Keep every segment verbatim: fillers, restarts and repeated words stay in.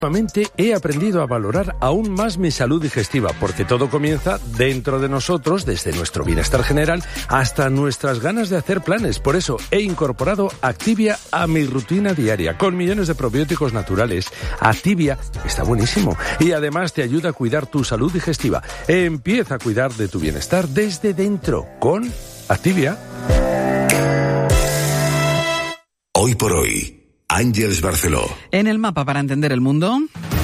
Últimamente he aprendido a valorar aún más mi salud digestiva, porque todo comienza dentro de nosotros, desde nuestro bienestar general hasta nuestras ganas de hacer planes. Por eso he incorporado Activia a mi rutina diaria, con millones de probióticos naturales. Activia está buenísimo y además te ayuda a cuidar tu salud digestiva. Empieza a cuidar de tu bienestar desde dentro con Activia. Hoy por hoy, Ángeles Barceló. En el mapa para entender el mundo.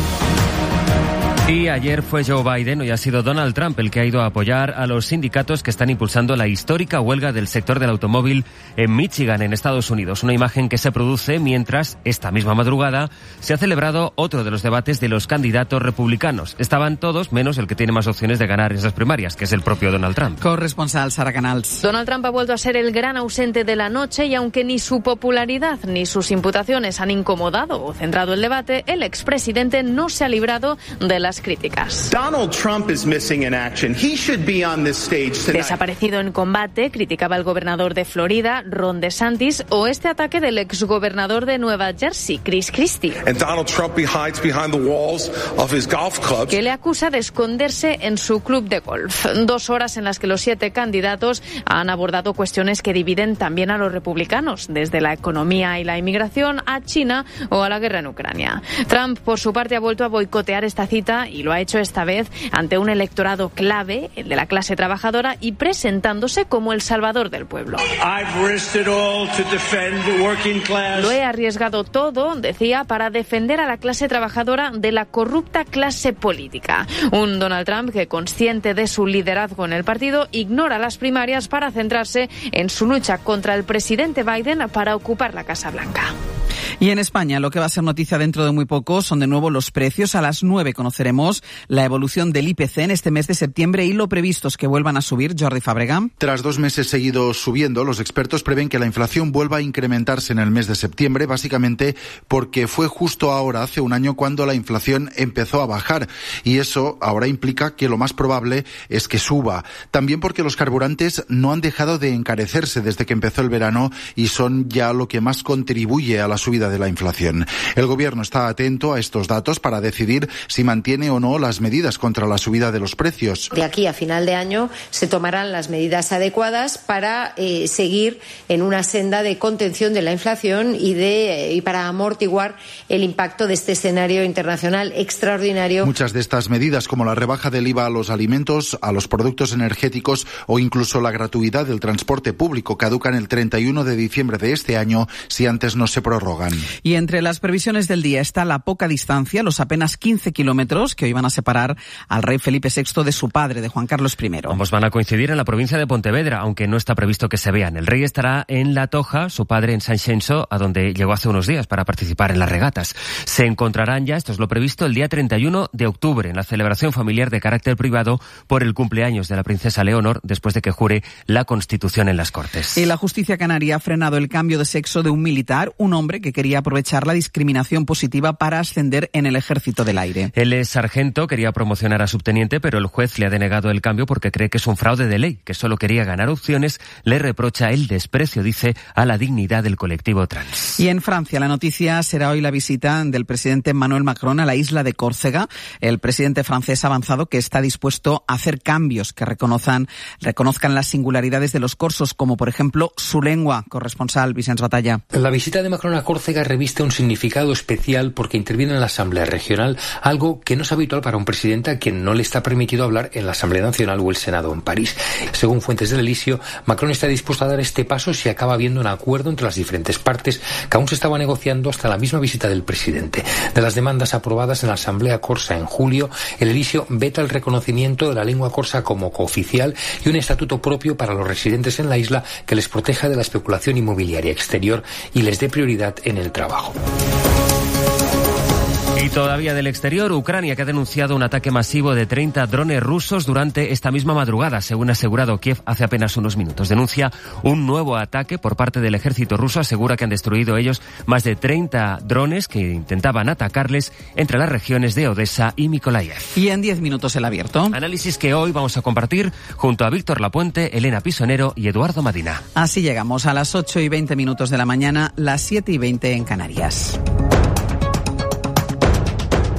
Y ayer fue Joe Biden, hoy ha sido Donald Trump el que ha ido a apoyar a los sindicatos que están impulsando la histórica huelga del sector del automóvil en Michigan, en Estados Unidos. Una imagen que se produce mientras, esta misma madrugada, se ha celebrado otro de los debates de los candidatos republicanos. Estaban todos, menos el que tiene más opciones de ganar esas primarias, que es el propio Donald Trump. Corresponsal Sara Canals. Donald Trump ha vuelto a ser el gran ausente de la noche y aunque ni su popularidad ni sus imputaciones han incomodado o centrado el debate, el expresidente no se ha librado de las críticas. Donald Trump is missing in action. He should be on this stage tonight. Desaparecido en combate, criticaba el gobernador de Florida, Ron DeSantis, o este ataque del exgobernador de Nueva Jersey, Chris Christie. And Donald Trump hides behind the walls of his golf clubs. Que le acusa de esconderse en su club de golf. Dos horas en las que los siete candidatos han abordado cuestiones que dividen también a los republicanos, desde la economía y la inmigración a China o a la guerra en Ucrania. Trump, por su parte, ha vuelto a boicotear esta cita y lo ha hecho esta vez ante un electorado clave, el de la clase trabajadora, y presentándose como el salvador del pueblo. Lo he arriesgado todo, decía, para defender a la clase trabajadora de la corrupta clase política. Un Donald Trump que, consciente de su liderazgo en el partido, ignora las primarias para centrarse en su lucha contra el presidente Biden para ocupar la Casa Blanca. Y en España, lo que va a ser noticia dentro de muy poco son de nuevo los precios. A las nueve conoceremos la evolución del I P C en este mes de septiembre y lo previsto es que vuelvan a subir. Jordi Fábrega. Tras dos meses seguidos subiendo, los expertos prevén que la inflación vuelva a incrementarse en el mes de septiembre, básicamente porque fue justo ahora, hace un año, cuando la inflación empezó a bajar. Y eso ahora implica que lo más probable es que suba. También porque los carburantes no han dejado de encarecerse desde que empezó el verano y son ya lo que más contribuye a la subida de la inflación. El gobierno está atento a estos datos para decidir si mantiene o no las medidas contra la subida de los precios. De aquí a final de año se tomarán las medidas adecuadas para eh, seguir en una senda de contención de la inflación y, de, y para amortiguar el impacto de este escenario internacional extraordinario. Muchas de estas medidas, como la rebaja del I V A a los alimentos, a los productos energéticos o incluso la gratuidad del transporte público, caducan el treinta y uno de diciembre de este año si antes no se prorrogan. Y entre las previsiones del día está la poca distancia, los apenas quince kilómetros que hoy van a separar al rey Felipe sexto de su padre, de Juan Carlos primero. Ambos van a coincidir en la provincia de Pontevedra, aunque no está previsto que se vean. El rey estará en La Toja, su padre en San Xenxo, a donde llegó hace unos días para participar en las regatas. Se encontrarán ya, esto es lo previsto, el día treinta y uno de octubre, en la celebración familiar de carácter privado por el cumpleaños de la princesa Leonor, después de que jure la Constitución en las Cortes. Y la justicia canaria ha frenado el cambio de sexo de un militar, un hombre que quería aprovechar la discriminación positiva para ascender en el Ejército del Aire. Él es sargento, quería promocionar a subteniente, pero el juez le ha denegado el cambio porque cree que es un fraude de ley, que solo quería ganar opciones, le reprocha el desprecio, dice, a la dignidad del colectivo trans. Y en Francia, la noticia será hoy la visita del presidente Emmanuel Macron a la isla de Córcega. El presidente francés ha avanzado que está dispuesto a hacer cambios que reconozcan, reconozcan las singularidades de los corsos, como por ejemplo su lengua. Corresponsal Vicens Batalla. La visita de Macron a Córcega reviste un significado especial porque interviene en la Asamblea Regional, algo que no es habitual para un presidente a quien no le está permitido hablar en la Asamblea Nacional o el Senado en París. Según fuentes del Elíseo, Macron está dispuesto a dar este paso si acaba habiendo un acuerdo entre las diferentes partes que aún se estaba negociando hasta la misma visita del presidente. De las demandas aprobadas en la Asamblea Corsa en julio, el Elíseo veta el reconocimiento de la lengua corsa como cooficial y un estatuto propio para los residentes en la isla que les proteja de la especulación inmobiliaria exterior y les dé prioridad en el trabajo. Y todavía del exterior, Ucrania, que ha denunciado un ataque masivo de treinta drones rusos durante esta misma madrugada, según ha asegurado Kiev hace apenas unos minutos. Denuncia un nuevo ataque por parte del ejército ruso, asegura que han destruido ellos más de treinta drones que intentaban atacarles entre las regiones de Odessa y Mykolaiv. Y en diez minutos el abierto. Análisis que hoy vamos a compartir junto a Víctor Lapuente, Elena Pisonero y Eduardo Madina. Así llegamos a las ocho y veinte minutos de la mañana, las siete y veinte en Canarias.